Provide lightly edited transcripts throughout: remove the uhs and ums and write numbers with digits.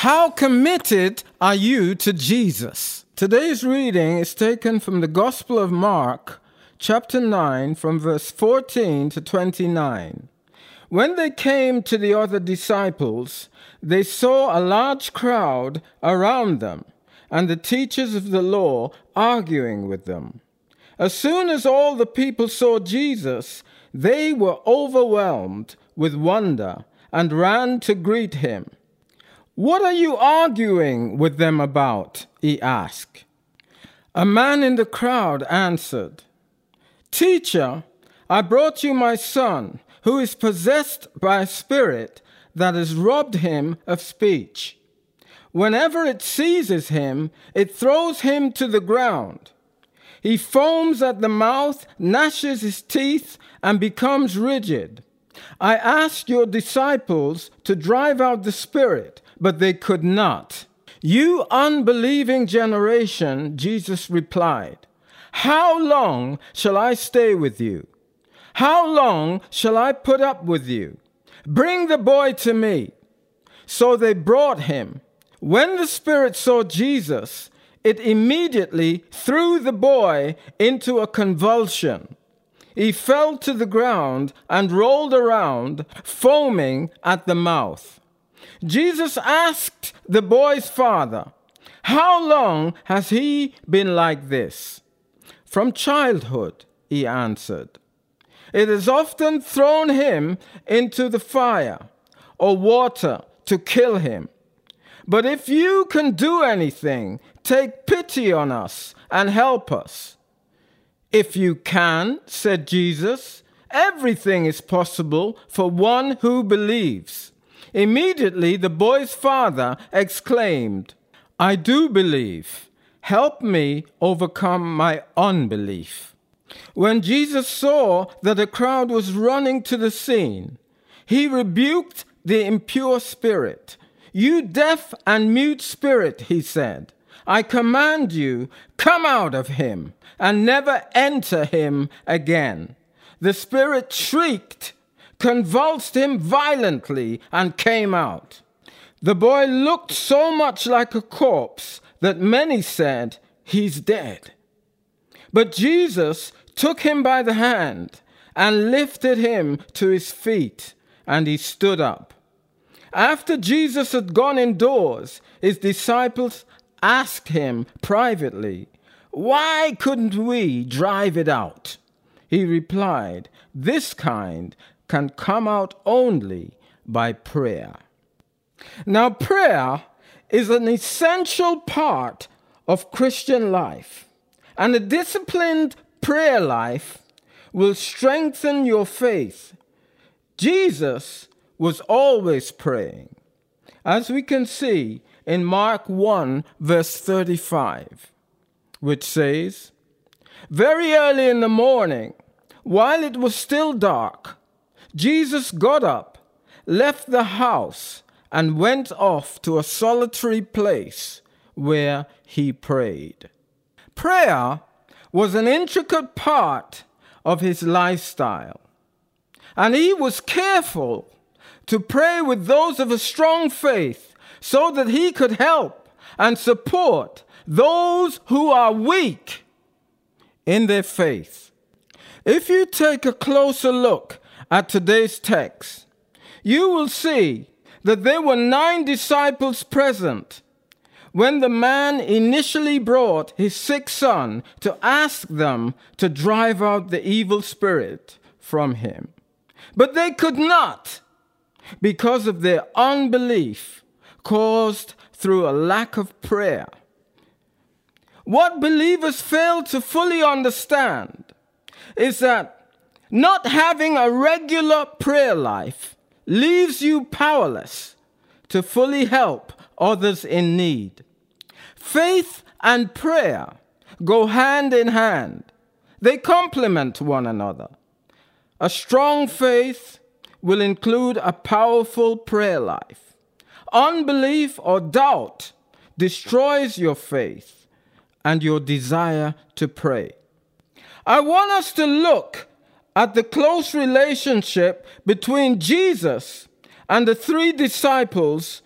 How committed are you to Jesus? Today's reading is taken from the Gospel of Mark, chapter 9, from verse 14 to 29. When they came to the other disciples, they saw a large crowd around them, and the teachers of the law arguing with them. As soon as all the people saw Jesus, they were overwhelmed with wonder and ran to greet him. "What are you arguing with them about?" he asked. A man in the crowd answered, "Teacher, I brought you my son, who is possessed by a spirit that has robbed him of speech. Whenever it seizes him, it throws him to the ground. He foams at the mouth, gnashes his teeth, and becomes rigid. I asked your disciples to drive out the spirit, but they could not." "You unbelieving generation," Jesus replied, "how long shall I stay with you? How long shall I put up with you? Bring the boy to me." So they brought him. When the spirit saw Jesus, it immediately threw the boy into a convulsion. He fell to the ground and rolled around, foaming at the mouth. Jesus asked the boy's father, "How long has he been like this?" "From childhood," he answered. "It has often thrown him into the fire or water to kill him. But if you can do anything, take pity on us and help us." "If you can," said Jesus, "everything is possible for one who believes." Immediately the boy's father exclaimed, "I do believe. Help me overcome my unbelief." When Jesus saw that a crowd was running to the scene, he rebuked the impure spirit. "You deaf and mute spirit," he said, "I command you, come out of him and never enter him again." The spirit shrieked, convulsed him violently, and came out. The boy looked so much like a corpse that many said, "He's dead." But Jesus took him by the hand and lifted him to his feet, and he stood up. After Jesus had gone indoors, his disciples asked him privately, "Why couldn't we drive it out?" He replied, "This kind can come out only by prayer." Now, prayer is an essential part of Christian life, and a disciplined prayer life will strengthen your faith. Jesus was always praying, as we can see in Mark 1, verse 35, which says, "Very early in the morning, while it was still dark, Jesus got up, left the house, and went off to a solitary place where he prayed." Prayer was an intricate part of his lifestyle, and he was careful to pray with those of a strong faith so that he could help and support those who are weak in their faith. If you take a closer look at today's text, you will see that there were 9 disciples present when the man initially brought his sick son to ask them to drive out the evil spirit from him. But they could not, because of their unbelief caused through a lack of prayer. What believers fail to fully understand is that not having a regular prayer life leaves you powerless to fully help others in need. Faith and prayer go hand in hand. They complement one another. A strong faith will include a powerful prayer life. Unbelief or doubt destroys your faith and your desire to pray. I want us to look at the close relationship between Jesus and the 3 disciples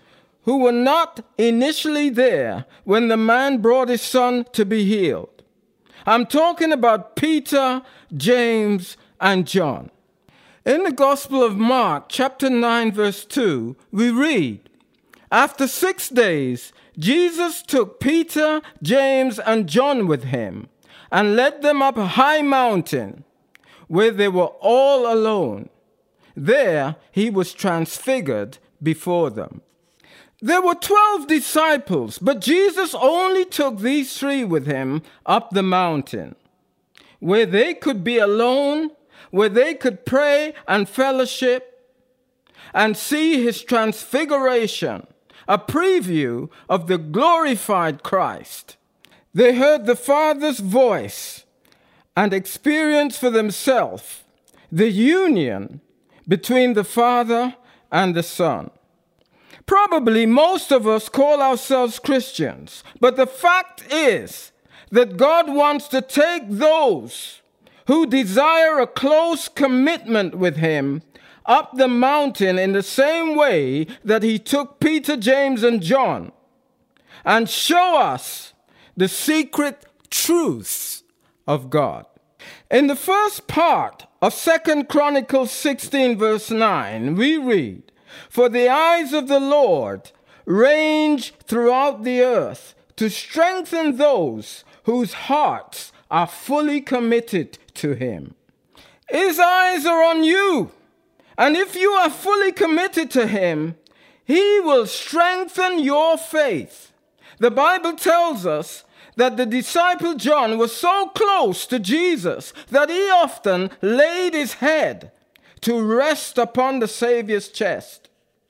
who were not initially there when the man brought his son to be healed. I'm talking about Peter, James, and John. In the Gospel of Mark, chapter 9, verse 2, we read, "After 6 days, Jesus took Peter, James, and John with him and led them up a high mountain where they were all alone. There he was transfigured before them." There were 12 disciples, but Jesus only took these 3 with him up the mountain, where they could be alone, where they could pray and fellowship and see his transfiguration, a preview of the glorified Christ. They heard the Father's voice and experienced for themselves the union between the Father and the Son. Probably most of us call ourselves Christians, but the fact is that God wants to take those who desire a close commitment with him up the mountain in the same way that he took Peter, James, and John, and show us the secret truths of God. In the first part of 2 Chronicles 16, verse 9, we read, "For the eyes of the Lord range throughout the earth to strengthen those whose hearts are fully committed to him." His eyes are on you. And if you are fully committed to him, he will strengthen your faith. The Bible tells us that the disciple John was so close to Jesus that he often laid his head to rest upon the Savior's chest.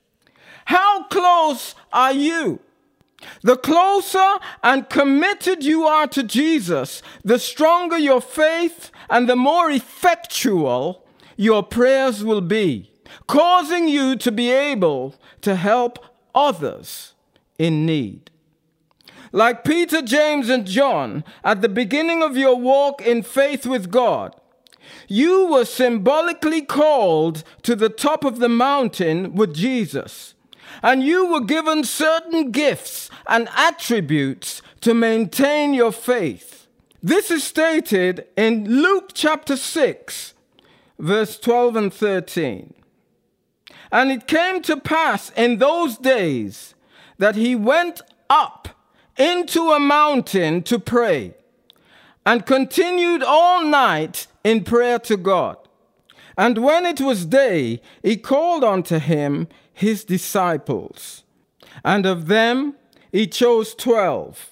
How close are you? The closer and committed you are to Jesus, the stronger your faith and the more effectual your prayers will be, causing you to be able to help others in need. Like Peter, James, and John, at the beginning of your walk in faith with God, you were symbolically called to the top of the mountain with Jesus, and you were given certain gifts and attributes to maintain your faith. This is stated in Luke chapter 6, verse 12 and 13. "And it came to pass in those days that he went up into a mountain to pray, and continued all night in prayer to God. And when it was day, he called unto him his disciples, and of them he chose 12,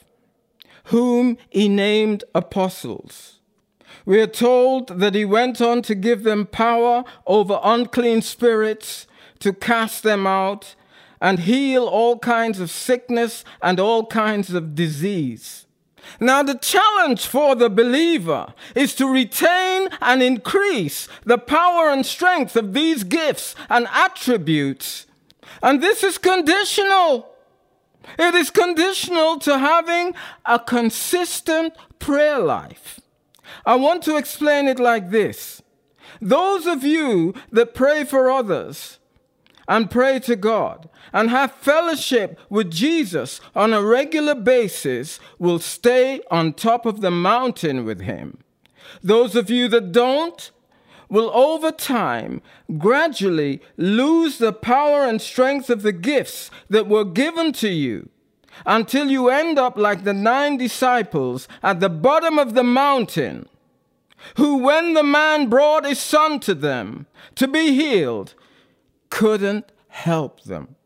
whom he named apostles. We are told that he went on to give them power over unclean spirits, to cast them out, and heal all kinds of sickness and all kinds of disease." Now, the challenge for the believer is to retain and increase the power and strength of these gifts and attributes. And this is conditional. It is conditional to having a consistent prayer life. I want to explain it like this. Those of you that pray for others and pray to God and have fellowship with Jesus on a regular basis will stay on top of the mountain with him. Those of you that don't will over time gradually lose the power and strength of the gifts that were given to you until you end up like the 9 disciples at the bottom of the mountain, who, when the man brought his son to them to be healed, couldn't help them.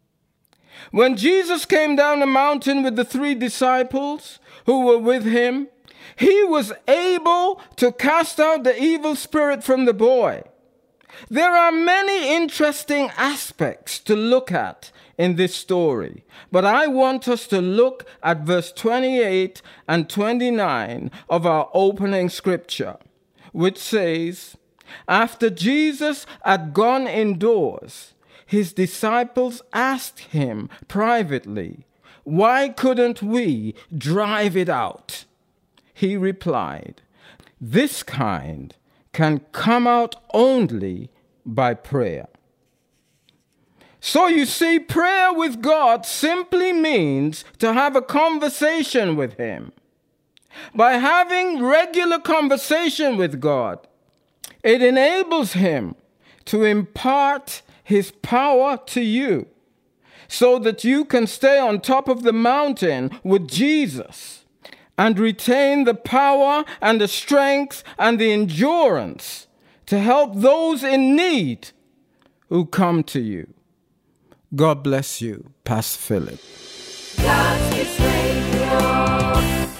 When Jesus came down the mountain with the 3 disciples who were with him, he was able to cast out the evil spirit from the boy. There are many interesting aspects to look at in this story, but I want us to look at verse 28 and 29 of our opening scripture, which says, "After Jesus had gone indoors, his disciples asked him privately, 'Why couldn't we drive it out?' He replied, 'This kind can come out only by prayer.'" So you see, prayer with God simply means to have a conversation with Him. By having regular conversation with God, it enables Him to impart His power to you so that you can stay on top of the mountain with Jesus and retain the power and the strength and the endurance to help those in need who come to you. God bless you, Pastor Philip. Gospel Radio.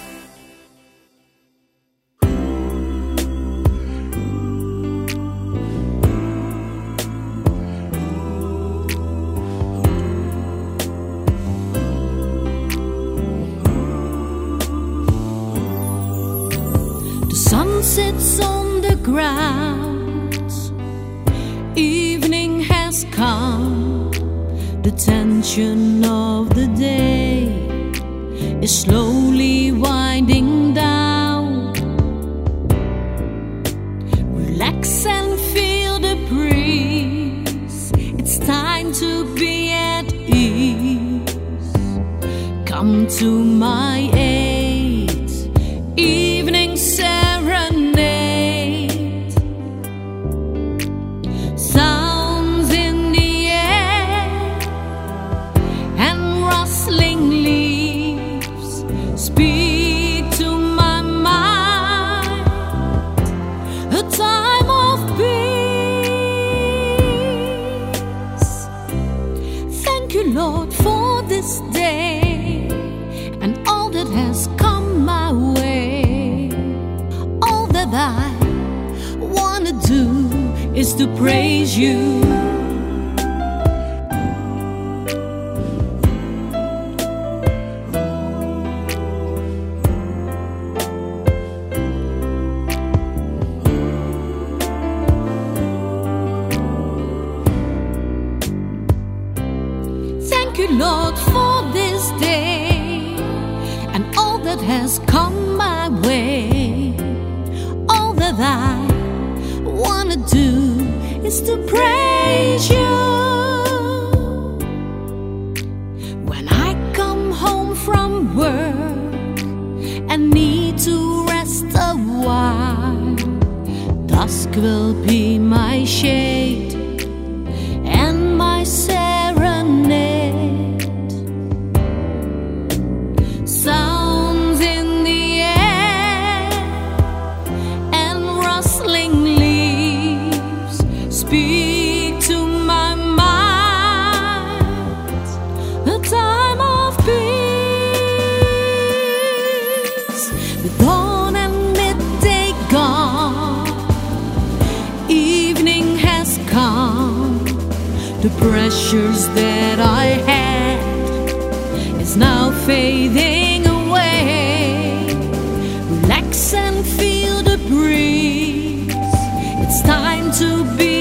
The sun sits on the ground. Evening has come. The tension of the day is slowly winding down. Relax and feel the breeze. It's time to be at ease. Come to my aid. Evening serenade. Sounds in the air and rustling leaves speak to my mind. A time of peace. Thank you, Lord, for this day and all that has come my way. All that I wanna do is to praise you. Thank you, Lord, for this day and all that has come my way. All that I wanna do is to praise you. When I come home from work and need to rest a while, dusk will be my shade and my serenade. Sounds in the air and rustling leaves speak to my mind. A time of peace. The dawn and midday gone. Evening has come. The pressures that I had is now fading away. Relax and feel the breeze. It's time to be